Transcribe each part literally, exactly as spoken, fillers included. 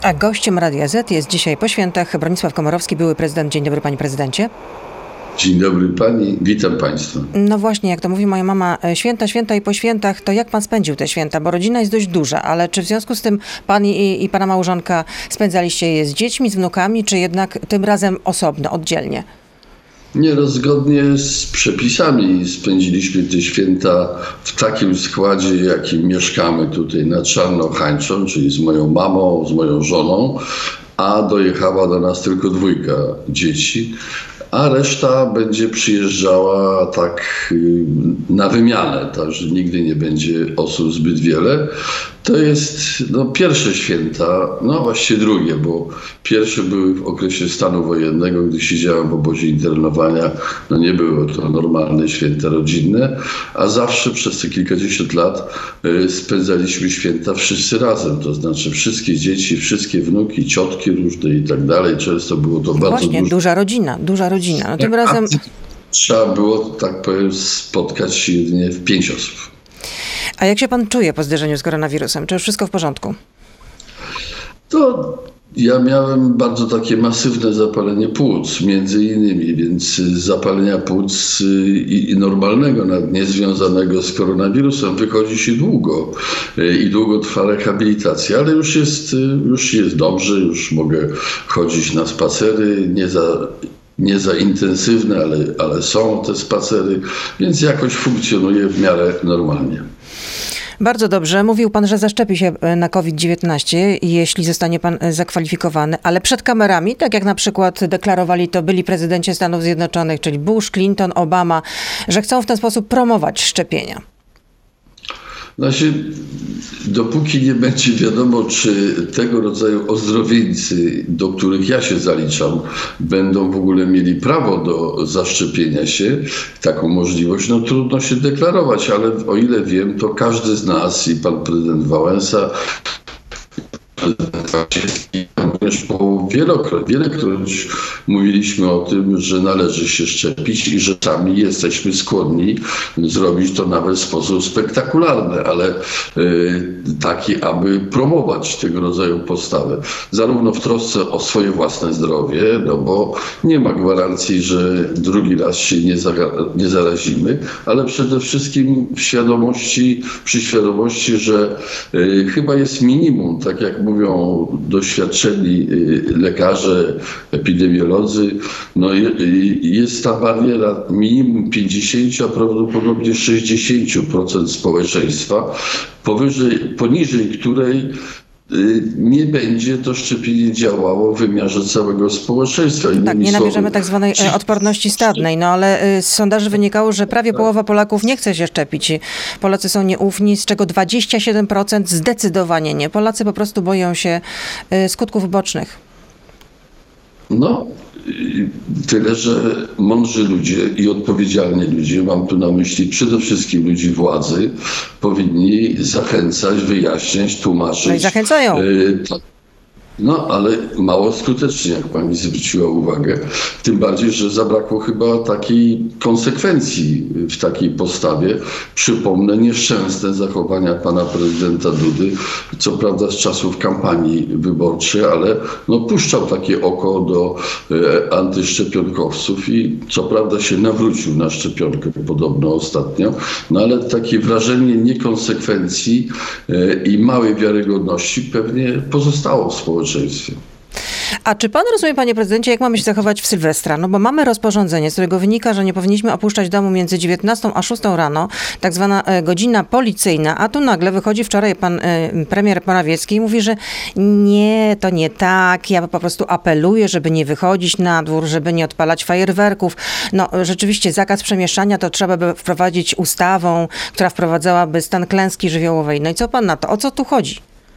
A gościem Radia Z jest dzisiaj po świętach Bronisław Komorowski, były prezydent. Dzień dobry, panie prezydencie. Dzień dobry pani, witam państwa. No właśnie, jak to mówi moja mama, święta, święta i po świętach, to jak pan spędził te święta? Bo rodzina jest dość duża, ale czy w związku z tym pan i, i pana małżonka spędzaliście je z dziećmi, z wnukami, czy jednak tym razem osobno, oddzielnie? Nie, no, zgodnie z przepisami spędziliśmy te święta w takim składzie, jakim mieszkamy tutaj nad Czarnochańczą, czyli z moją mamą, z moją żoną, a dojechała do nas tylko dwójka dzieci, a reszta będzie przyjeżdżała tak na wymianę, także nigdy nie będzie osób zbyt wiele. To jest no, pierwsze święta, no właściwie drugie, bo pierwsze były w okresie stanu wojennego, gdy siedziałem w obozie internowania. No nie było to normalne święta rodzinne, a zawsze przez te kilkadziesiąt lat y, spędzaliśmy święta wszyscy razem, to znaczy wszystkie dzieci, wszystkie wnuki, ciotki różne i tak dalej. Często było to bardzo Właśnie, dużo. duża rodzina, duża rodzina. No tym razem... Trzeba było, tak powiem, spotkać się jedynie w pięć osób. A jak się pan czuje po zderzeniu z koronawirusem? Czy już wszystko w porządku? To ja miałem bardzo takie masywne zapalenie płuc, między innymi, więc zapalenia płuc i, i normalnego, nawet niezwiązanego z koronawirusem wychodzi się długo i długo trwa rehabilitacja, ale już jest, już jest dobrze, już mogę chodzić na spacery, nie za... nie za intensywne, ale, ale są te spacery, więc jakoś funkcjonuje w miarę normalnie. Bardzo dobrze. Mówił pan, że zaszczepi się na COVID dziewiętnaście, jeśli zostanie pan zakwalifikowany, ale przed kamerami, tak jak na przykład deklarowali to byli prezydenci Stanów Zjednoczonych, czyli Bush, Clinton, Obama, że chcą w ten sposób promować szczepienia. Znaczy, dopóki nie będzie wiadomo, czy tego rodzaju ozdrowieńcy, do których ja się zaliczam, będą w ogóle mieli prawo do zaszczepienia się, taką możliwość, no trudno się deklarować, ale o ile wiem, to każdy z nas i pan prezydent Wałęsa, wielokroć, wielekroć mówiliśmy o tym, że należy się szczepić i że sami jesteśmy skłonni zrobić to nawet w sposób spektakularny, ale y, taki, aby promować tego rodzaju postawę. Zarówno w trosce o swoje własne zdrowie, no bo nie ma gwarancji, że drugi raz się nie, zaga- nie zarazimy, ale przede wszystkim w świadomości, przy świadomości, że y, chyba jest minimum, tak jak mówią doświadczeni lekarze, epidemiolodzy, no jest ta bariera minimum pięćdziesiąt, a prawdopodobnie sześćdziesiąt procent społeczeństwa, powyżej, poniżej której nie będzie to szczepienie działało w wymiarze całego społeczeństwa. Tak, nie nabierzemy tak zwanej odporności stadnej, no ale z sondaży wynikało, że prawie połowa Polaków nie chce się szczepić. Polacy są nieufni, z czego dwadzieścia siedem procent zdecydowanie nie. Polacy po prostu boją się skutków ubocznych. No, tyle, że mądrzy ludzie i odpowiedzialni ludzie, mam tu na myśli przede wszystkim ludzi władzy, powinni zachęcać, wyjaśniać, tłumaczyć. No i zachęcają. No, ale mało skutecznie, jak pani zwróciła uwagę. Tym bardziej, że zabrakło chyba takiej konsekwencji w takiej postawie. Przypomnę nieszczęsne zachowania pana prezydenta Dudy, co prawda z czasów kampanii wyborczej, ale no, puszczał takie oko do e, antyszczepionkowców i co prawda się nawrócił na szczepionkę podobno ostatnio, no ale takie wrażenie niekonsekwencji e, i małej wiarygodności pewnie pozostało w społeczeństwie. A czy pan rozumie, panie prezydencie, jak mamy się zachować w Sylwestra? No bo mamy rozporządzenie, z którego wynika, że nie powinniśmy opuszczać domu między dziewiętnastą a szóstą rano, tak zwana godzina policyjna, a tu nagle wychodzi wczoraj pan premier Morawiecki i mówi, że nie, to nie tak, ja po prostu apeluję, żeby nie wychodzić na dwór, żeby nie odpalać fajerwerków. No rzeczywiście zakaz przemieszczania to trzeba by wprowadzić ustawą, która wprowadzałaby stan klęski żywiołowej. No i co pan na to? O co tu chodzi?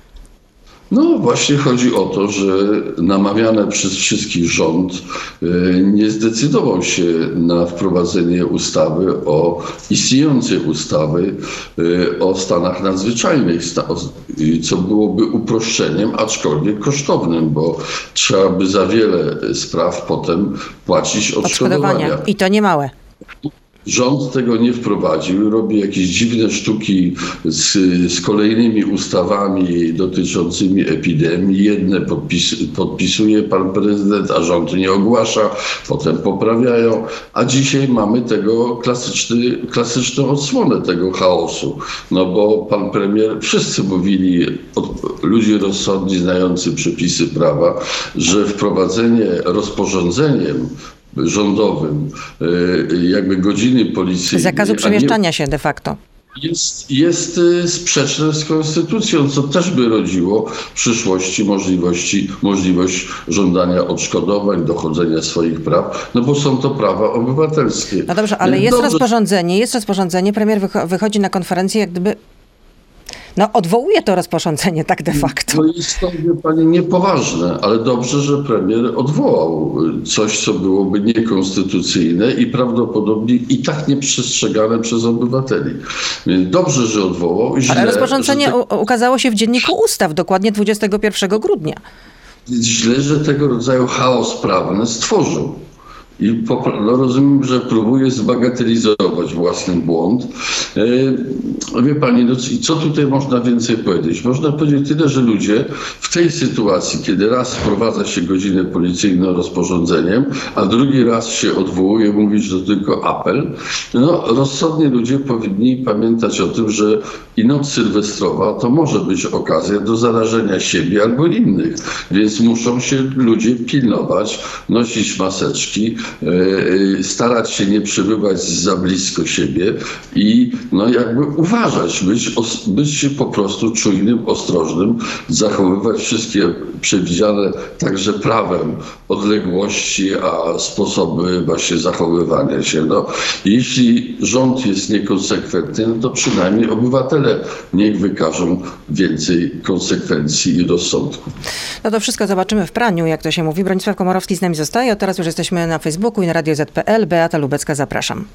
No właśnie chodzi o to, że namawiany przez wszystkich rząd nie zdecydował się na wprowadzenie ustawy o istniejącej ustawy o stanach nadzwyczajnych, co byłoby uproszczeniem, aczkolwiek kosztownym, bo trzeba by za wiele spraw potem płacić odszkodowania. I to nie małe. Rząd tego nie wprowadził, robi jakieś dziwne sztuki z, z kolejnymi ustawami dotyczącymi epidemii. Jedne podpis, podpisuje pan prezydent, a rząd nie ogłasza, potem poprawiają. A dzisiaj mamy tego klasyczny, klasyczną odsłonę tego chaosu. No bo pan premier, wszyscy mówili, od, ludzie rozsądni, znający przepisy prawa, że wprowadzenie rozporządzeniem rządowym, jakby godziny policyjnej... Zakazu przemieszczania się de facto. Jest, jest sprzeczne z konstytucją, co też by rodziło w przyszłości możliwości, możliwość żądania odszkodowań, dochodzenia swoich praw, no bo są to prawa obywatelskie. No dobrze, ale Więc jest dobrze, rozporządzenie, jest rozporządzenie, premier wychodzi na konferencję jak gdyby... No odwołuje to rozporządzenie tak de facto. To jest to, wie pani, niepoważne, ale dobrze, że premier odwołał coś, co byłoby niekonstytucyjne i prawdopodobnie i tak nieprzestrzegane przez obywateli. Więc dobrze, że odwołał. Źle, ale rozporządzenie te... u- ukazało się w Dzienniku Ustaw dokładnie dwudziestego pierwszego grudnia. Źle, że tego rodzaju chaos prawny stworzył. I po, no rozumiem, że próbuje zbagatelizować własny błąd. E, wie pani, no i co tutaj można więcej powiedzieć? Można powiedzieć tyle, że ludzie w tej sytuacji, kiedy raz wprowadza się godzinę policyjną rozporządzeniem, a drugi raz się odwołuje, mówi, że to tylko apel, no rozsądni ludzie powinni pamiętać o tym, że i noc sylwestrowa to może być okazja do zarażenia siebie albo innych. Więc muszą się ludzie pilnować, nosić maseczki, starać się nie przebywać za blisko siebie i no jakby uważać, być, być po prostu czujnym, ostrożnym, zachowywać wszystkie przewidziane także prawem odległości, a sposoby właśnie zachowywania się. No, jeśli rząd jest niekonsekwentny, no to przynajmniej obywatele niech wykażą więcej konsekwencji i rozsądku. No to wszystko zobaczymy w praniu, jak to się mówi. Bronisław Komorowski z nami zostaje, a teraz już jesteśmy na Facebooku i na Radio Z P L. Beata Lubecka, zapraszam.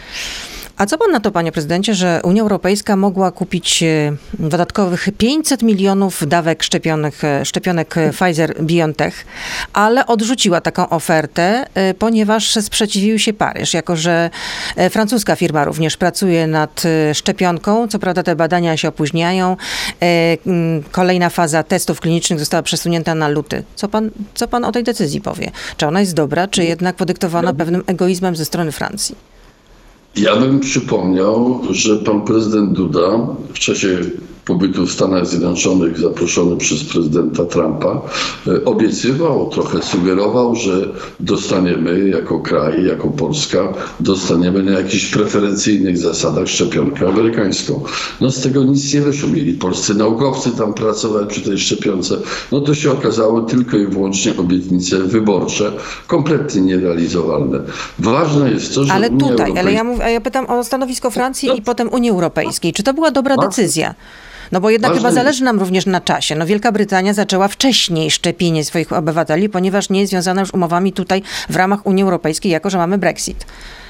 A co pan na to, panie prezydencie, że Unia Europejska mogła kupić dodatkowych pięćset milionów dawek szczepionek, szczepionek Pfizer-BioNTech, ale odrzuciła taką ofertę, ponieważ sprzeciwił się Paryż, jako że francuska firma również pracuje nad szczepionką. Co prawda te badania się opóźniają. Kolejna faza testów klinicznych została przesunięta na luty. Co pan, co pan o tej decyzji powie? Czy ona jest dobra, czy jednak podyktowana pewnym egoizmem ze strony Francji? Ja bym przypomniał, że pan prezydent Duda w czasie pobytu w Stanach Zjednoczonych zaproszony przez prezydenta Trumpa obiecywał, trochę sugerował, że dostaniemy jako kraj, jako Polska, dostaniemy na jakichś preferencyjnych zasadach szczepionkę amerykańską. No z tego nic nie wyszło. Mieli polscy naukowcy tam pracować przy tej szczepionce. No to się okazało tylko i wyłącznie obietnice wyborcze, kompletnie nierealizowalne. Ważne jest to, że Ale Unia tutaj, Europejska... ale ja, mów, a ja pytam o stanowisko Francji no. i potem Unii Europejskiej. Czy to była dobra Ważne. decyzja? No bo jednak Ważne chyba zależy nam również na czasie. No Wielka Brytania zaczęła wcześniej szczepienie swoich obywateli, ponieważ nie jest związana już umowami tutaj w ramach Unii Europejskiej, jako że mamy Brexit.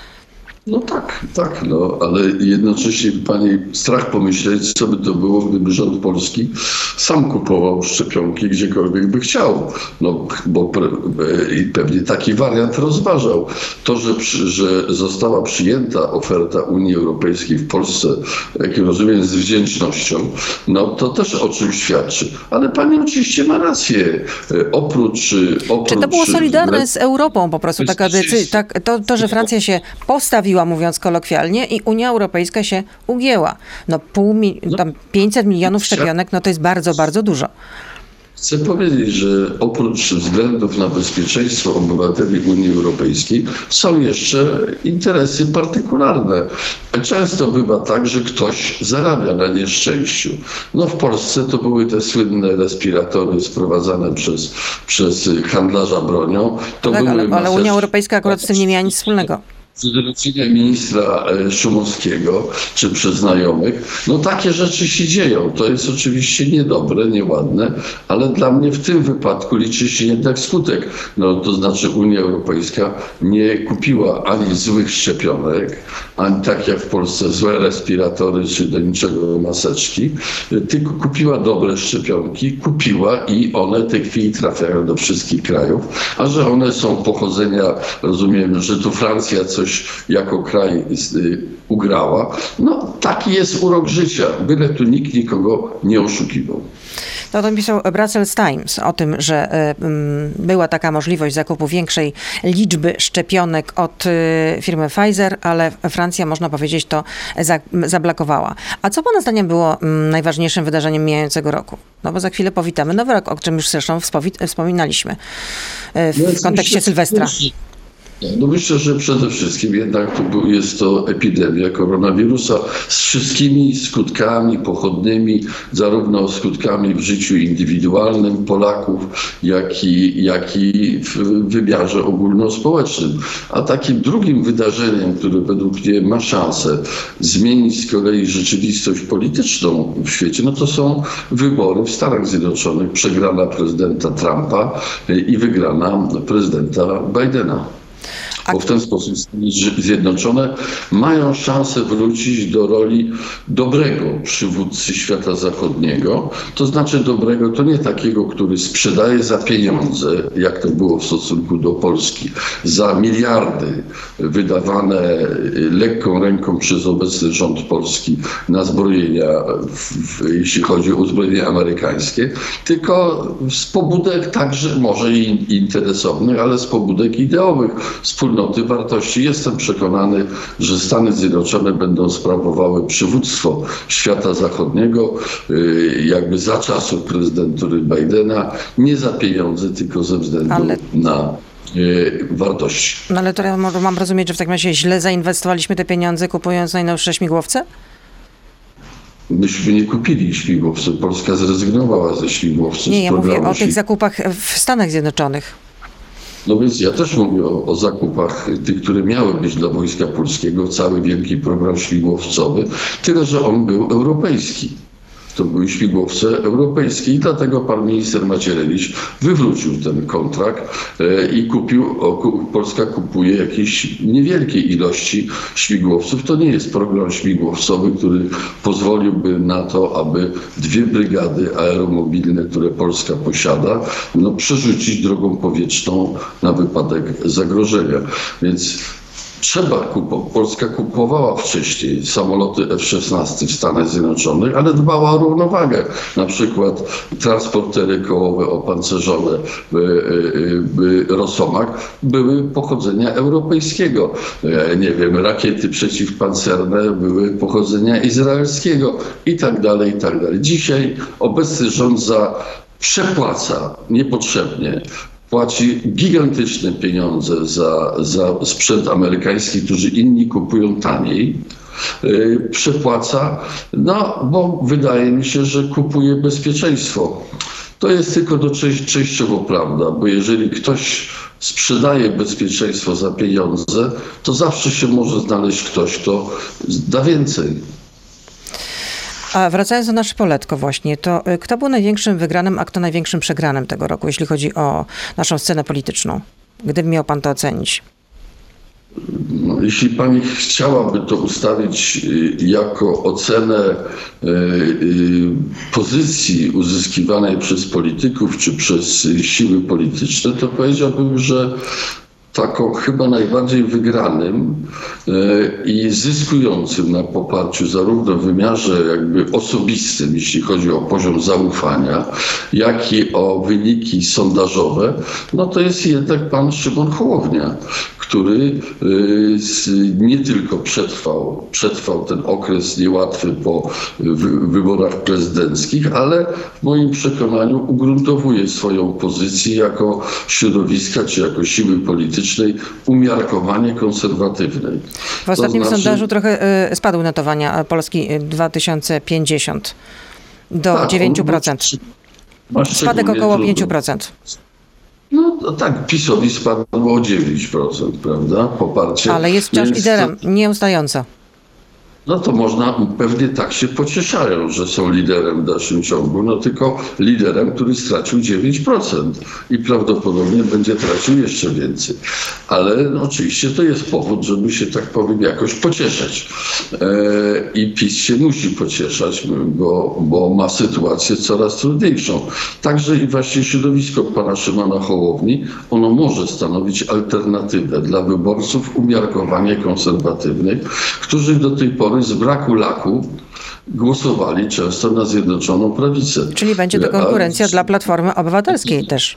No tak, tak, no, ale jednocześnie pani strach pomyśleć, co by to było, gdyby rząd polski sam kupował szczepionki gdziekolwiek by chciał. No, bo pre, i pewnie taki wariant rozważał. To, że, przy, że została przyjęta oferta Unii Europejskiej w Polsce, jak rozumiem, z wdzięcznością, no to też o czym świadczy. Ale pani oczywiście ma rację. Oprócz... oprócz Czy to było solidarne z Europą po prostu taka decyzja? Tak, to, to, że Francja się postawiła, mówiąc kolokwialnie, i Unia Europejska się ugięła. No pół, tam pięćset milionów szczepionek, no to jest bardzo, bardzo dużo. Chcę powiedzieć, że oprócz względów na bezpieczeństwo obywateli Unii Europejskiej są jeszcze interesy partykularne. Często bywa tak, że ktoś zarabia na nieszczęściu. No w Polsce to były te słynne respiratory sprowadzane przez, przez handlarza bronią. To tak, były ale, ale maseczki. Unia Europejska akurat z tym nie miała nic wspólnego. Zlecenia ministra Szumowskiego, czy przez znajomych, no takie rzeczy się dzieją. To jest oczywiście niedobre, nieładne, ale dla mnie w tym wypadku liczy się jednak skutek. No to znaczy Unia Europejska nie kupiła ani złych szczepionek, ani tak jak w Polsce złe respiratory, czy do niczego maseczki, tylko kupiła dobre szczepionki, kupiła i one w tej chwili trafiają do wszystkich krajów, a że one są pochodzenia, rozumiem, że tu Francja coś coś jako kraj ugrała. No taki jest urok życia, byle tu nikt nikogo nie oszukiwał. No to pisał Brussels Times o tym, że y, y, była taka możliwość zakupu większej liczby szczepionek od y, firmy Pfizer, ale Francja, można powiedzieć, to za, zablokowała. A co pana zdaniem było y, najważniejszym wydarzeniem mijającego roku? No bo za chwilę powitamy nowy rok, o czym już zresztą wspowi- wspominaliśmy y, w no kontekście myślę, Sylwestra. No myślę, że przede wszystkim jednak to był, jest to epidemia koronawirusa z wszystkimi skutkami pochodnymi, zarówno skutkami w życiu indywidualnym Polaków, jak i, jak i w wymiarze ogólnospołecznym. A takim drugim wydarzeniem, które według mnie ma szansę zmienić z kolei rzeczywistość polityczną w świecie, no to są wybory w Stanach Zjednoczonych, przegrana prezydenta Trumpa i wygrana prezydenta Bidena. Bo w ten sposób Stany Zjednoczone mają szansę wrócić do roli dobrego przywódcy świata zachodniego. To znaczy dobrego, to nie takiego, który sprzedaje za pieniądze, jak to było w stosunku do Polski, za miliardy wydawane lekką ręką przez obecny rząd polski na zbrojenia, w, jeśli chodzi o uzbrojenie amerykańskie, tylko z pobudek także, może i interesownych, ale z pobudek ideowych, wspólnoty wartości. Jestem przekonany, że Stany Zjednoczone będą sprawowały przywództwo świata zachodniego jakby za czasów prezydentury Bidena, nie za pieniądze, tylko ze względu ale... na wartości. No ale to ja mam rozumieć, że w takim razie źle zainwestowaliśmy te pieniądze, kupując najnowsze śmigłowce? Myśmy nie kupili śmigłowców. Polska zrezygnowała ze śmigłowców. Nie, ja mówię o tych zakupach w Stanach Zjednoczonych. No więc ja też mówię o, o zakupach tych, które miały być dla Wojska Polskiego, cały wielki program śmigłowcowy, tyle że on był europejski. To były śmigłowce europejskie i dlatego pan minister Macierewicz wywrócił ten kontrakt i kupił, Polska kupuje jakieś niewielkie ilości śmigłowców. To nie jest program śmigłowcowy, który pozwoliłby na to, aby dwie brygady aeromobilne, które Polska posiada, no, przerzucić drogą powietrzną na wypadek zagrożenia. Więc trzeba kupować. Polska kupowała wcześniej samoloty F szesnaście w Stanach Zjednoczonych, ale dbała o równowagę. Na przykład transportery kołowe opancerzone Rosomak były pochodzenia europejskiego. Nie wiem, rakiety przeciwpancerne były pochodzenia izraelskiego i tak dalej, i tak dalej. Dzisiaj obecny rząd za przepłaca niepotrzebnie. Płaci gigantyczne pieniądze za, za sprzęt amerykański, którzy inni kupują taniej. Yy, przepłaca, no bo wydaje mi się, że kupuje bezpieczeństwo. To jest tylko do część, częściowo prawda, bo jeżeli ktoś sprzedaje bezpieczeństwo za pieniądze, to zawsze się może znaleźć ktoś, kto da więcej. A wracając do naszego Poletko właśnie, to kto był największym wygranym, a kto największym przegranym tego roku, jeśli chodzi o naszą scenę polityczną? Gdyby miał pan to ocenić. No, jeśli pani chciałaby to ustawić jako ocenę y, y, pozycji uzyskiwanej przez polityków czy przez siły polityczne, to powiedziałbym, że taką chyba najbardziej wygranym i zyskującym na poparciu zarówno w wymiarze jakby osobistym, jeśli chodzi o poziom zaufania, jak i o wyniki sondażowe, no to jest jednak pan Szymon Hołownia, który nie tylko przetrwał, przetrwał ten okres niełatwy po wyborach prezydenckich, ale w moim przekonaniu ugruntowuje swoją pozycję jako środowiska czy jako siły politycznej umiarkowanie konserwatywnej. W ostatnim to znaczy... sondażu trochę y, spadły notowania Polski dwa tysiące pięćdziesiąt do tak, dziewięć procent. Spadek około pięć procent. No to tak, PiS-owi spadło o dziewięć procent, prawda? Poparcie. Ale jest wciąż Więc liderem, to... nieustająco. No to można, pewnie tak się pocieszają, że są liderem w dalszym ciągu, no tylko liderem, który stracił dziewięć procent i prawdopodobnie będzie tracił jeszcze więcej. Ale no, oczywiście to jest powód, żeby się, tak powiem, jakoś pocieszać. E, I PiS się musi pocieszać, bo, bo ma sytuację coraz trudniejszą. Także i właśnie środowisko pana Szymona Hołowni, ono może stanowić alternatywę dla wyborców umiarkowanie konserwatywnych, którzy do tej pory z braku laku głosowali często na Zjednoczoną Prawicę. Czyli będzie to konkurencja A, dla Platformy Obywatelskiej też.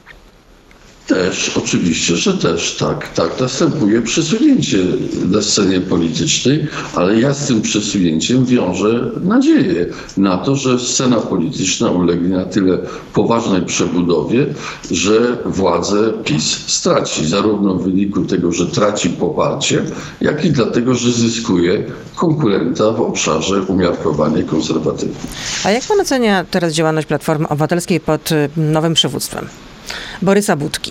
Też, oczywiście, że też, tak, tak. Następuje przesunięcie na scenie politycznej, ale ja z tym przesunięciem wiążę nadzieję na to, że scena polityczna ulegnie na tyle poważnej przebudowie, że władzę PiS straci, zarówno w wyniku tego, że traci poparcie, jak i dlatego, że zyskuje konkurenta w obszarze umiarkowanie konserwatywne. A jak pan ocenia teraz działalność Platformy Obywatelskiej pod nowym przywództwem Borysa Budki?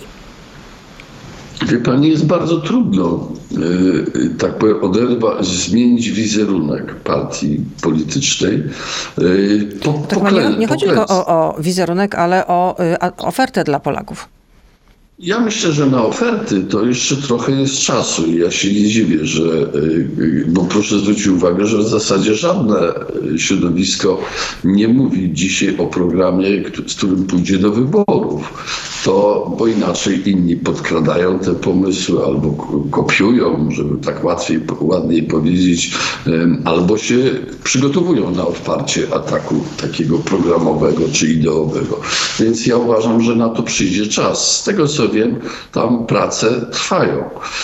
Wie pani, jest bardzo trudno, yy, tak powiem, oderwa, zmienić wizerunek partii politycznej. Yy, po, tak po, nie, nie chodzi tylko o, o wizerunek, ale o y, ofertę dla Polaków. Ja myślę, że na oferty to jeszcze trochę jest czasu i ja się nie dziwię, że, bo proszę zwrócić uwagę, że w zasadzie żadne środowisko nie mówi dzisiaj o programie, z którym pójdzie do wyborów. To, bo inaczej inni podkradają te pomysły albo kopiują, żeby tak łatwiej, ładniej powiedzieć, albo się przygotowują na otwarcie ataku takiego programowego czy ideowego. Więc ja uważam, że na to przyjdzie czas. Z tego co wiem, tam prace trwają.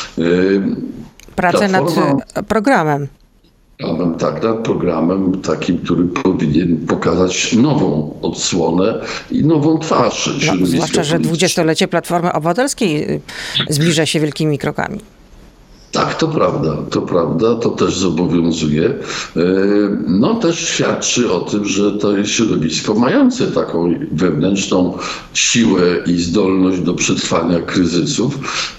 Prace nad programem. Programem, tak, nad programem takim, który powinien pokazać nową odsłonę i nową twarz środowiska no, zwłaszcza, że dwudziestolecie Platformy Obywatelskiej zbliża się wielkimi krokami. Tak, to prawda, to prawda, to też zobowiązuje. No też świadczy o tym, że to jest środowisko mające taką wewnętrzną siłę i zdolność do przetrwania kryzysów.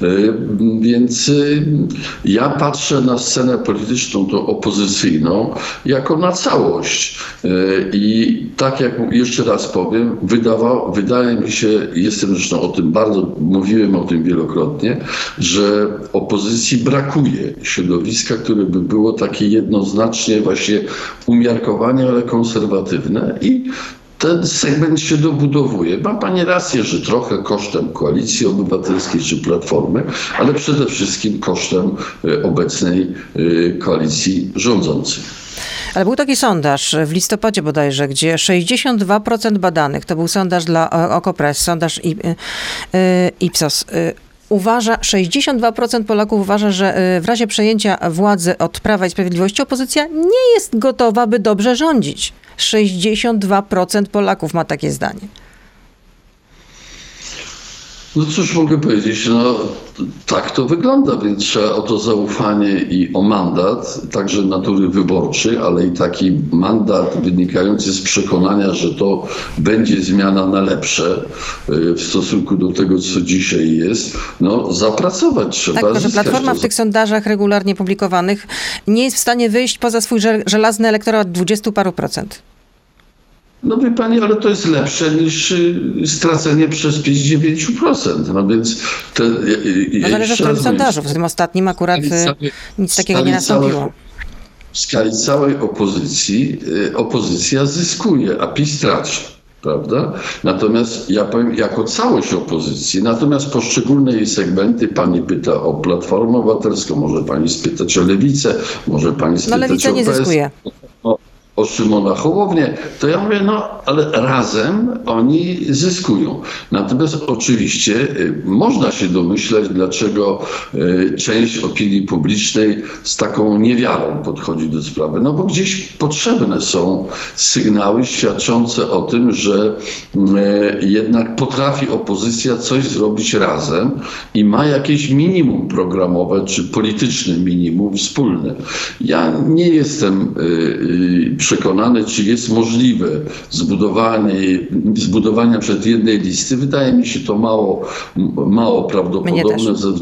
Więc ja patrzę na scenę polityczną, tą opozycyjną, jako na całość. I tak jak jeszcze raz powiem, wydawało, wydaje mi się, jestem zresztą o tym bardzo, mówiłem o tym wielokrotnie, że opozycji brak brakuje środowiska, które by było takie jednoznacznie właśnie umiarkowanie, ale konserwatywne i ten segment się dobudowuje. Ma pani rację, że trochę kosztem Koalicji Obywatelskiej czy Platformy, ale przede wszystkim kosztem obecnej koalicji rządzącej. Ale był taki sondaż w listopadzie bodajże, gdzie sześćdziesiąt dwa procent badanych, to był sondaż dla Okopres, sondaż Ipsos, uważa, sześćdziesiąt dwa procent Polaków uważa, że w razie przejęcia władzy od Prawa i Sprawiedliwości opozycja nie jest gotowa, by dobrze rządzić. sześćdziesiąt dwa procent Polaków ma takie zdanie. No cóż mogę powiedzieć, no tak to wygląda, więc trzeba o to zaufanie i o mandat, także natury wyborczej, ale i taki mandat wynikający z przekonania, że to będzie zmiana na lepsze w stosunku do tego, co dzisiaj jest, no zapracować trzeba. Tak, że Platforma w tych sondażach regularnie publikowanych nie jest w stanie wyjść poza swój żelazny elektorat dwudziestu paru procent. No wie pani, ale to jest lepsze niż stracenie przez PiS dziewięć procent. No więc... Te, no zależy od tego sondażu. W tym ostatnim akurat całej, nic takiego nie nastąpiło. Całej, w skali całej opozycji opozycja zyskuje, a PiS traci. Prawda? Natomiast ja powiem jako całość opozycji, natomiast poszczególne jej segmenty, pani pyta o Platformę Obywatelską, może pani spytać o Lewicę, może pani spytać no, Lewica o nie zyskuje. O, o Szymona Hołownię, to ja mówię, no ale razem oni zyskują. Natomiast oczywiście y, można się domyślać, dlaczego y, część opinii publicznej z taką niewiarą podchodzi do sprawy. No bo gdzieś potrzebne są sygnały świadczące o tym, że y, jednak potrafi opozycja coś zrobić razem i ma jakieś minimum programowe, czy polityczne minimum wspólne. Ja nie jestem y, y, przekonany, czy jest możliwe zbudowanie, zbudowanie przed jednej listy. Wydaje mi się to mało, mało prawdopodobne ze względu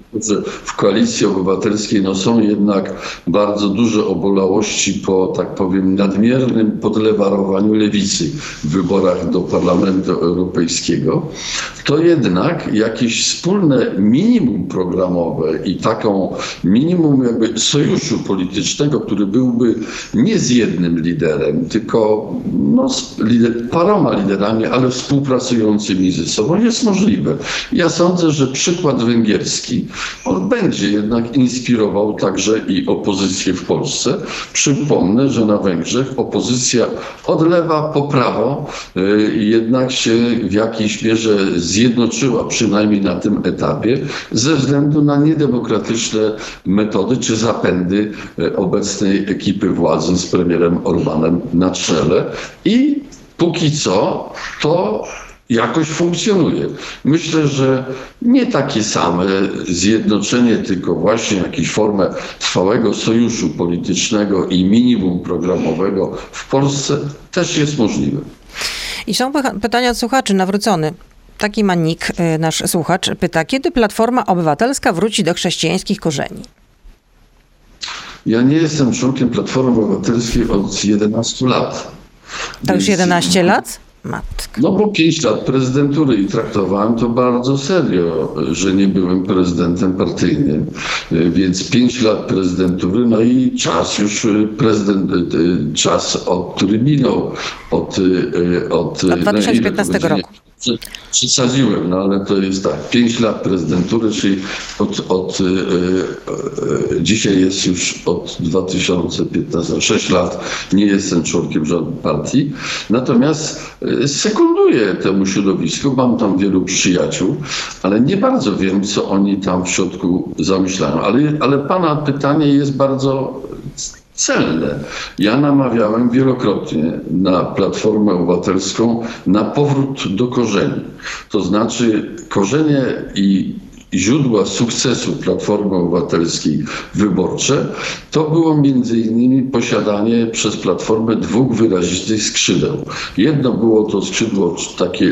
że w Koalicji Obywatelskiej no, są jednak bardzo duże obolałości po, tak powiem, nadmiernym podlewarowaniu lewicy w wyborach do Parlamentu Europejskiego, to jednak jakieś wspólne minimum programowe i taką minimum jakby sojuszu politycznego, który byłby nie z jednym liderem, tylko no, z lider, paroma liderami, ale współpracującymi ze sobą, jest możliwe. Ja sądzę, że przykład węgierski on będzie jednak inspirował także i opozycję w Polsce. Przypomnę, że na Węgrzech opozycja od lewa po prawo y, jednak się w jakiejś mierze zjednoczyła, przynajmniej na tym etapie, ze względu na niedemokratyczne metody czy zapędy y, obecnej ekipy władzy z premierem Orbánem na czele. I póki co to jakoś funkcjonuje. Myślę, że nie takie same zjednoczenie, tylko właśnie jakąś formę trwałego sojuszu politycznego i minimum programowego w Polsce też jest możliwe. I są pytania od słuchaczy, nawrócony. Taki ma nick, nasz słuchacz pyta, kiedy Platforma Obywatelska wróci do chrześcijańskich korzeni? Ja nie jestem członkiem Platformy Obywatelskiej od jedenastu lat. To już jedenaście lat? Matka. No bo pięć lat prezydentury i traktowałem to bardzo serio, że nie byłem prezydentem partyjnym, więc pięć lat prezydentury, no i czas już prezydent, czas, od, który minął od... Od, od dwa tysiące piętnastego no, roku. Przesadziłem, no ale to jest tak, pięć lat prezydentury, czyli od, od e, e, dzisiaj jest już od dwa tysiące piętnastego, sześć lat nie jestem członkiem żadnej partii, natomiast e, sekunduję temu środowisku, mam tam wielu przyjaciół, ale nie bardzo wiem, co oni tam w środku zamyślają, ale, ale pana pytanie jest bardzo celne. Ja namawiałem wielokrotnie na Platformę Obywatelską na powrót do korzeni. To znaczy korzenie i źródła sukcesu Platformy Obywatelskiej wyborcze to było między innymi posiadanie przez Platformę dwóch wyrazistych skrzydeł. Jedno było to skrzydło takie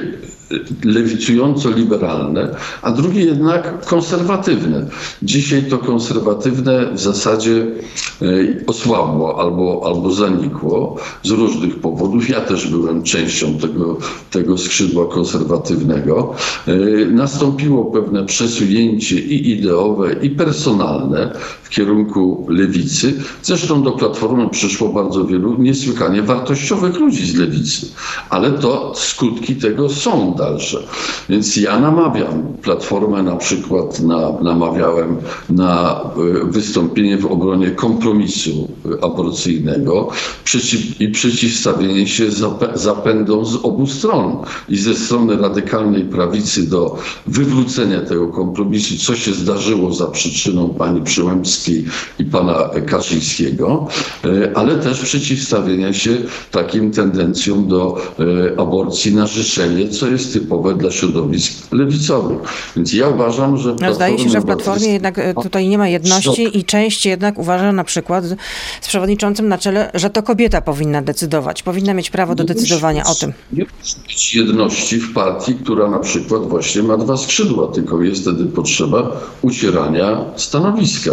lewicująco-liberalne, a drugie jednak konserwatywne. Dzisiaj to konserwatywne w zasadzie osłabło albo, albo zanikło z różnych powodów. Ja też byłem częścią tego, tego skrzydła konserwatywnego. Nastąpiło pewne przesunięcie i ideowe, i personalne w kierunku lewicy. Zresztą do Platformy przyszło bardzo wielu niesłychanie wartościowych ludzi z lewicy, ale to skutki tego są dalsze. Więc ja namawiam Platformę na przykład, na, namawiałem na wystąpienie w obronie kompromisu aborcyjnego przeciw, i przeciwstawienie się zapędom z obu stron. I ze strony radykalnej prawicy do wywrócenia tego kompromisu, co się zdarzyło za przyczyną pani Przyłębskiej i pana Kaczyńskiego, ale też przeciwstawienia się takim tendencjom do aborcji na życzenie, co jest typowe dla środowisk lewicowych. Więc ja uważam, że... No, zdaje się, że w Platformie jednak tutaj nie ma jedności i część jednak uważa na przykład z przewodniczącym na czele, że to kobieta powinna decydować, powinna mieć prawo do decydowania o tym. Nie musi być jedności w partii, która na przykład właśnie ma dwa skrzydła, tylko jest wtedy potrzeba ucierania stanowiska.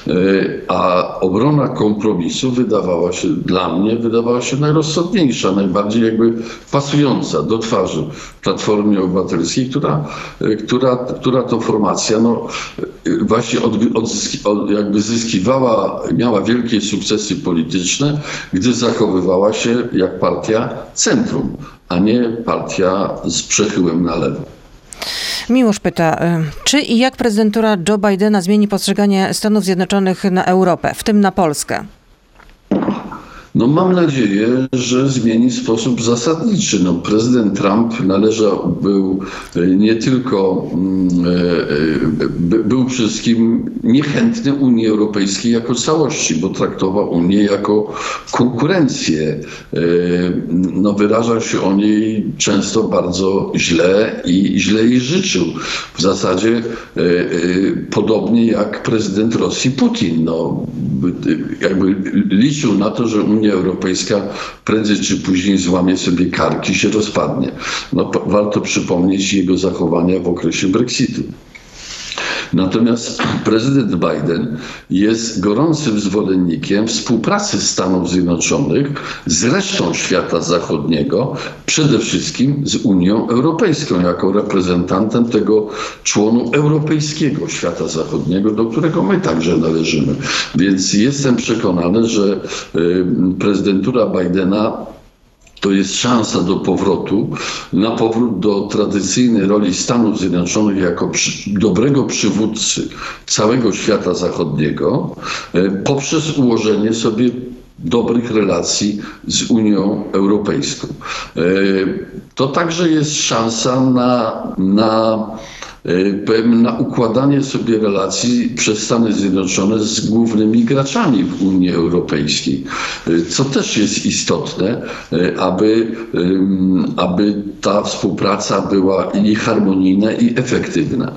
A obrona kompromisu wydawała się, dla mnie, wydawała się najrozsądniejsza, najbardziej jakby pasująca do twarzy Platformie Obywatelskiej, która, która, która to formacja no, właśnie od, odzyski, od, jakby zyskiwała, miała wielkie sukcesy polityczne, gdy zachowywała się jak partia centrum, a nie partia z przechyłem na lewo. Miłosz pyta, czy i jak prezydentura Joe Bidena zmieni postrzeganie Stanów Zjednoczonych na Europę, w tym na Polskę? No mam nadzieję, że zmieni w sposób zasadniczy. No, prezydent Trump należał, był nie tylko, był przede wszystkim niechętny Unii Europejskiej jako całości, bo traktował Unię jako konkurencję. No, wyrażał się o niej często bardzo źle i źle jej życzył. W zasadzie podobnie jak prezydent Rosji Putin. No, jakby liczył na to, że Unia Europejska prędzej czy później złamie sobie karki i się rozpadnie. No, warto przypomnieć jego zachowania w okresie Brexitu. Natomiast prezydent Biden jest gorącym zwolennikiem współpracy Stanów Zjednoczonych z resztą świata zachodniego, przede wszystkim z Unią Europejską, jako reprezentantem tego członu europejskiego świata zachodniego, do którego my także należymy. Więc jestem przekonany, że prezydentura Bidena to jest szansa do powrotu, na powrót do tradycyjnej roli Stanów Zjednoczonych jako przy, dobrego przywódcy całego świata zachodniego poprzez ułożenie sobie dobrych relacji z Unią Europejską. To także jest szansa na, na na układanie sobie relacji przez Stany Zjednoczone z głównymi graczami w Unii Europejskiej, co też jest istotne, aby, aby ta współpraca była i harmonijna, i efektywna.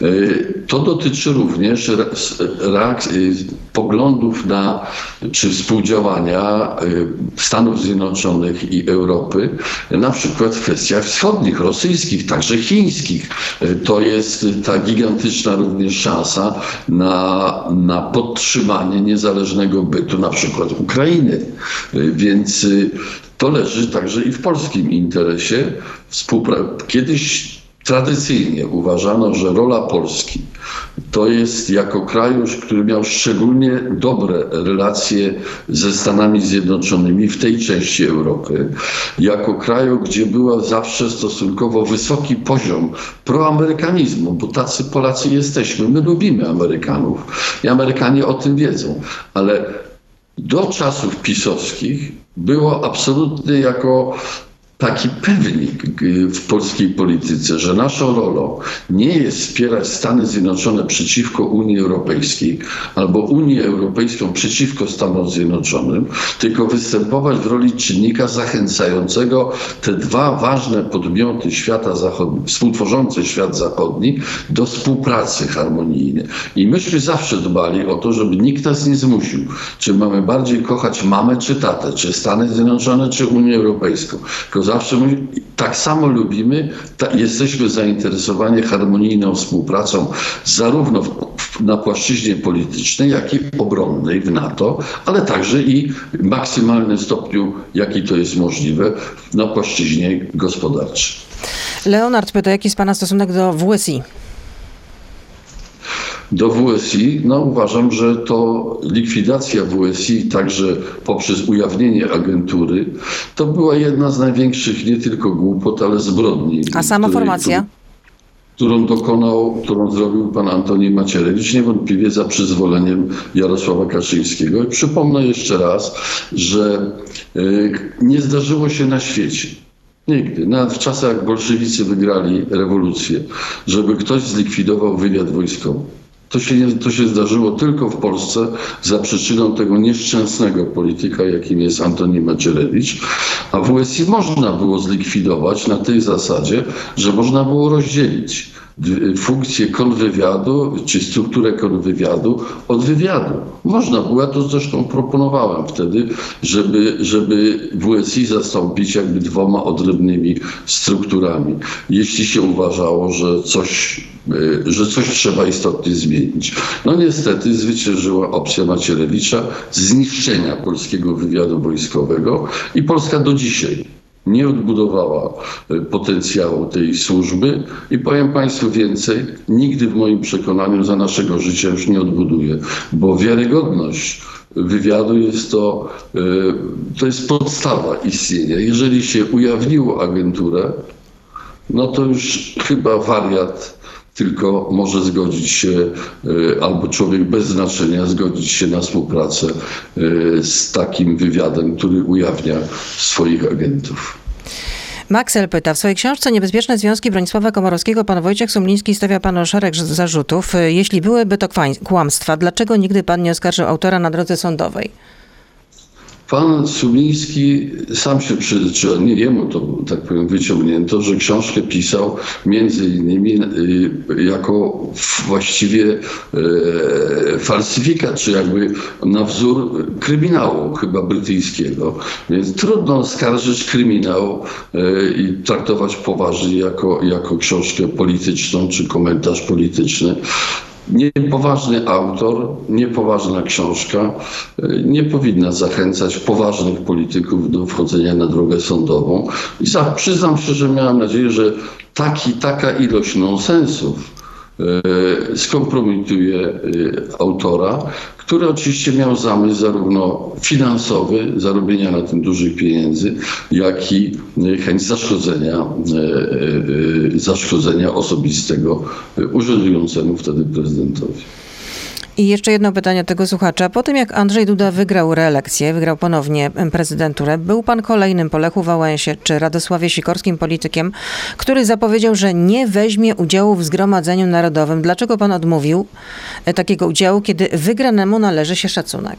To dotyczy również reakcji, poglądów na, czy współdziałania Stanów Zjednoczonych i Europy, na przykład w kwestiach wschodnich, rosyjskich, także chińskich. To jest ta gigantyczna również szansa na, na podtrzymanie niezależnego bytu, na przykład Ukrainy. Więc to leży także i w polskim interesie. Współpra- Kiedyś tradycyjnie uważano, że rola Polski to jest jako kraju, który miał szczególnie dobre relacje ze Stanami Zjednoczonymi w tej części Europy, jako kraju, gdzie był zawsze stosunkowo wysoki poziom proamerykanizmu, bo tacy Polacy jesteśmy, my lubimy Amerykanów i Amerykanie o tym wiedzą, ale do czasów pisowskich było absolutnie jako taki pewnik w polskiej polityce, że naszą rolą nie jest wspierać Stany Zjednoczone przeciwko Unii Europejskiej albo Unię Europejską przeciwko Stanom Zjednoczonym, tylko występować w roli czynnika zachęcającego te dwa ważne podmioty świata zachodniego, współtworzące świat zachodni, do współpracy harmonijnej. I myśmy zawsze dbali o to, żeby nikt nas nie zmusił, czy mamy bardziej kochać mamę czy tatę, czy Stany Zjednoczone, czy Unię Europejską. Tylko zawsze my tak samo lubimy, ta, jesteśmy zainteresowani harmonijną współpracą zarówno w, w, na płaszczyźnie politycznej, jak i obronnej w NATO, ale także i w maksymalnym stopniu, jaki to jest możliwe, na płaszczyźnie gospodarczej. Leonard pyta, jaki jest pana stosunek do W S I? Do W S I, no uważam, że to likwidacja W S I także poprzez ujawnienie agentury, to była jedna z największych nie tylko głupot, ale zbrodni. A sama której, formacja? Którą dokonał, którą zrobił pan Antoni Macierewicz, niewątpliwie za przyzwoleniem Jarosława Kaczyńskiego. I przypomnę jeszcze raz, że y, nie zdarzyło się na świecie, nigdy, nawet w czasach jak bolszewicy wygrali rewolucję, żeby ktoś zlikwidował wywiad wojskowy. To się, nie, to się zdarzyło tylko w Polsce za przyczyną tego nieszczęsnego polityka, jakim jest Antoni Macierewicz. A W S I można było zlikwidować na tej zasadzie, że można było rozdzielić funkcję kontrwywiadu, czy strukturę kontrwywiadu od wywiadu. Można było, ja to zresztą proponowałem wtedy, żeby, żeby W S I zastąpić jakby dwoma odrębnymi strukturami. Jeśli się uważało, że coś, że coś trzeba istotnie zmienić. No niestety zwyciężyła opcja Macierewicza zniszczenia polskiego wywiadu wojskowego i Polska do dzisiaj nie odbudowała potencjału tej służby i powiem Państwu więcej, nigdy w moim przekonaniu za naszego życia już nie odbuduje, bo wiarygodność wywiadu jest to, to jest podstawa istnienia. Jeżeli się ujawniło agenturę, no to już chyba wariat tylko może zgodzić się, albo człowiek bez znaczenia zgodzić się na współpracę z takim wywiadem, który ujawnia swoich agentów. Maxel pyta, w swojej książce Niebezpieczne związki Bronisława Komorowskiego pan Wojciech Sumliński stawia panu szereg zarzutów. Jeśli byłyby to kłamstwa, dlaczego nigdy pan nie oskarżył autora na drodze sądowej? Pan Sumliński sam się przyznaczył, nie jemu to, tak powiem, wyciągnięto, że książkę pisał między innymi jako właściwie e, falsyfikat, czy jakby na wzór kryminału chyba brytyjskiego. Więc trudno oskarżyć kryminał e, i traktować poważnie jako, jako książkę polityczną, czy komentarz polityczny. Niepoważny autor, niepoważna książka nie powinna zachęcać poważnych polityków do wchodzenia na drogę sądową. I za, przyznam się, że miałem nadzieję, że taki, taka ilość nonsensów skompromituje autora, który oczywiście miał zamysł zarówno finansowy, zarobienia na tym dużych pieniędzy, jak i chęć zaszkodzenia, zaszkodzenia osobistego urzędującemu wtedy prezydentowi. I jeszcze jedno pytanie od tego słuchacza. Po tym, jak Andrzej Duda wygrał reelekcję, wygrał ponownie prezydenturę, był pan kolejnym po Lechu Wałęsie czy Radosławie Sikorskim politykiem, który zapowiedział, że nie weźmie udziału w Zgromadzeniu Narodowym. Dlaczego pan odmówił takiego udziału, kiedy wygranemu należy się szacunek?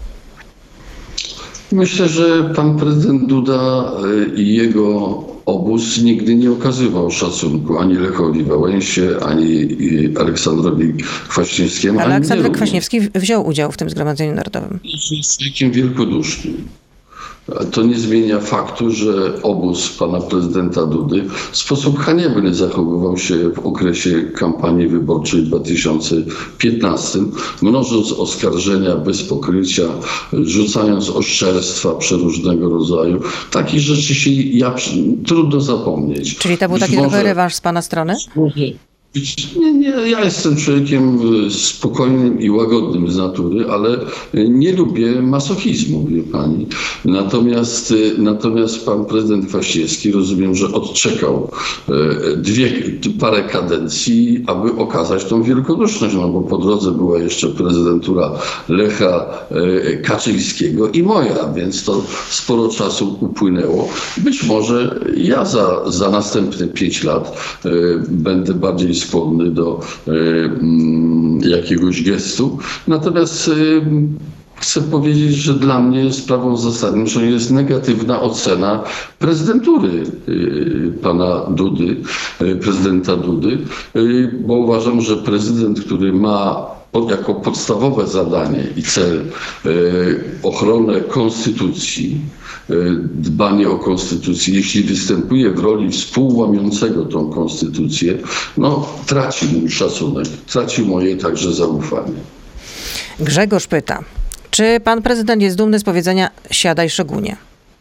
Myślę, że pan prezydent Duda i jego obóz nigdy nie okazywał szacunku ani Lechowi Wałęsie, ani Aleksandrowi Kwaśniewskiemu. Ale Aleksander Kwaśniewski wziął udział w tym Zgromadzeniu Narodowym. Jest człowiekiem wielkodusznym. To nie zmienia faktu, że obóz pana prezydenta Dudy w sposób haniebny zachowywał się w okresie kampanii wyborczej w dwa tysiące piętnastym, mnożąc oskarżenia bez pokrycia, rzucając oszczerstwa przeróżnego rodzaju. Takich rzeczy się ja, trudno zapomnieć. Czyli to był taki może, trochę rewanż z pana strony? Nie, nie, ja jestem człowiekiem spokojnym i łagodnym z natury, ale nie lubię masochizmu, wie pani. Natomiast, natomiast pan prezydent Kwaśniewski, rozumiem, że odczekał dwie, parę kadencji, aby okazać tą wielkoduszność, no bo po drodze była jeszcze prezydentura Lecha Kaczyńskiego i moja, więc to sporo czasu upłynęło. Być może ja za, za następne pięć lat będę bardziej skłonny do y, jakiegoś gestu. Natomiast y, chcę powiedzieć, że dla mnie sprawą zasadniczą jest negatywna ocena prezydentury y, pana Dudy, y, prezydenta Dudy, y, bo uważam, że prezydent, który ma jako podstawowe zadanie i cel y, ochronę konstytucji, dbanie o konstytucję, jeśli występuje w roli współłamiącego tą konstytucję, no traci mój szacunek, traci moje także zaufanie. Grzegorz pyta, czy pan prezydent jest dumny z powiedzenia siadaj szogunie?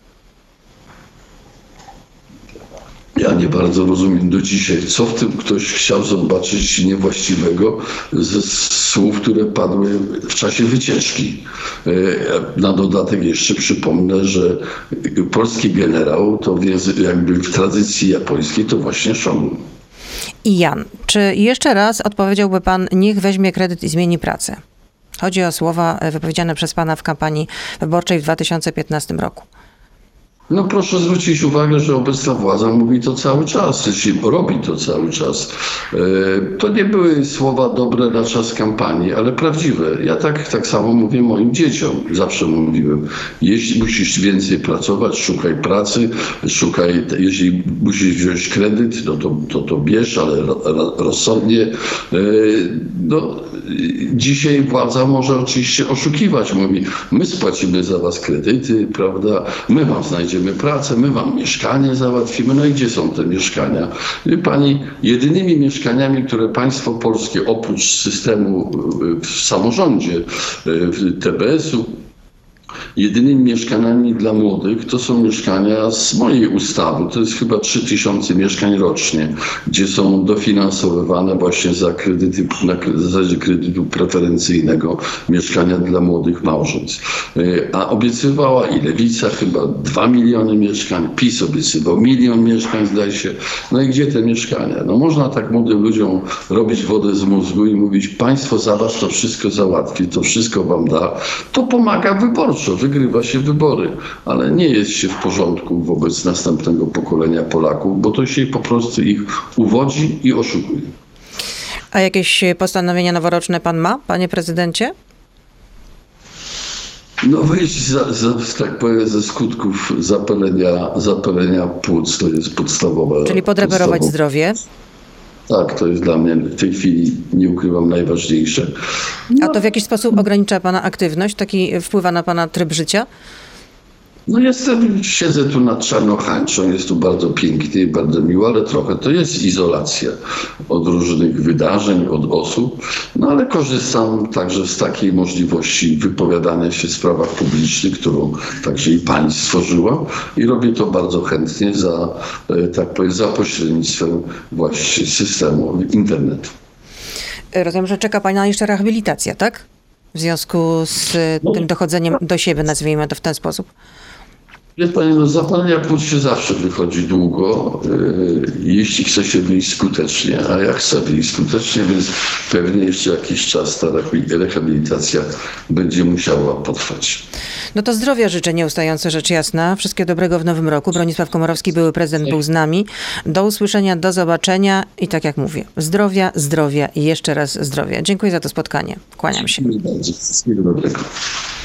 Ja nie bardzo rozumiem do dzisiaj, co w tym ktoś chciał zobaczyć niewłaściwego ze słów, które padły w czasie wycieczki. Na dodatek jeszcze przypomnę, że polski generał to jakby w tradycji japońskiej to właśnie szogun. I Jan, czy jeszcze raz odpowiedziałby pan, niech weźmie kredyt i zmieni pracę? Chodzi o słowa wypowiedziane przez pana w kampanii wyborczej w dwa tysiące piętnastym roku. No proszę zwrócić uwagę, że obecna władza mówi to cały czas, jeśli robi to cały czas. To nie były słowa dobre na czas kampanii, ale prawdziwe. Ja tak, tak samo mówię moim dzieciom. Zawsze mówiłem, jeśli musisz więcej pracować, szukaj pracy, szukaj, jeśli musisz wziąć kredyt, no to, to, to bierz, ale rozsądnie. No, dzisiaj władza może oczywiście oszukiwać. Mówi, my spłacimy za was kredyty, prawda, my wam znajdziemy pracę, my wam mieszkanie załatwimy. No i gdzie są te mieszkania? Pani, jedynymi mieszkaniami, które państwo polskie oprócz systemu w samorządzie, T B S-u, jedynymi mieszkaniami dla młodych to są mieszkania z mojej ustawy. To jest chyba trzy tysiące mieszkań rocznie, gdzie są dofinansowywane właśnie za kredyty, na zasadzie kredytu preferencyjnego mieszkania dla młodych małżeństw. A obiecywała i Lewica chyba dwa miliony mieszkań, PiS obiecywał milion mieszkań, zdaje się. No i gdzie te mieszkania? No można tak młodym ludziom robić wodę z mózgu i mówić, państwo za was to wszystko załatwi, to wszystko wam da. To pomaga wyborczo. Wygrywa się wybory, ale nie jest się w porządku wobec następnego pokolenia Polaków, bo to się po prostu ich uwodzi i oszukuje. A jakieś postanowienia noworoczne pan ma, panie prezydencie? No wyjść za, za, tak powiem, ze skutków zapalenia, zapalenia płuc, to jest podstawowe. Czyli podreperować podstawowe. Zdrowie? Tak, to jest dla mnie w tej chwili, nie ukrywam, najważniejsze. No. A to w jakiś sposób ogranicza pana aktywność? Taki wpływa na pana tryb życia? No jestem, siedzę tu nad Czarnochańczą, jest tu bardzo pięknie i bardzo miło, ale trochę to jest izolacja od różnych wydarzeń, od osób, no ale korzystam także z takiej możliwości wypowiadania się w sprawach publicznych, którą także i pani stworzyła i robię to bardzo chętnie za, tak powiem, za pośrednictwem właśnie systemu internetu. Rozumiem, że czeka pana jeszcze rehabilitacja, tak? W związku z No. tym dochodzeniem do siebie, nazwijmy to w ten sposób. Wie pani, no z zapalenia płuc się zawsze wychodzi długo, yy, jeśli chce się wyjść skutecznie, a ja chcę wyjść skutecznie, więc pewnie jeszcze jakiś czas ta rehabilitacja będzie musiała potrwać. No to zdrowia życzę nieustająco, rzecz jasna. Wszystkiego dobrego w nowym roku. Bronisław Komorowski, były prezydent, był z nami. Do usłyszenia, do zobaczenia i tak jak mówię, zdrowia, zdrowia i jeszcze raz zdrowia. Dziękuję za to spotkanie. Kłaniam się. Dziękuję bardzo. Wszystkiego dobrego.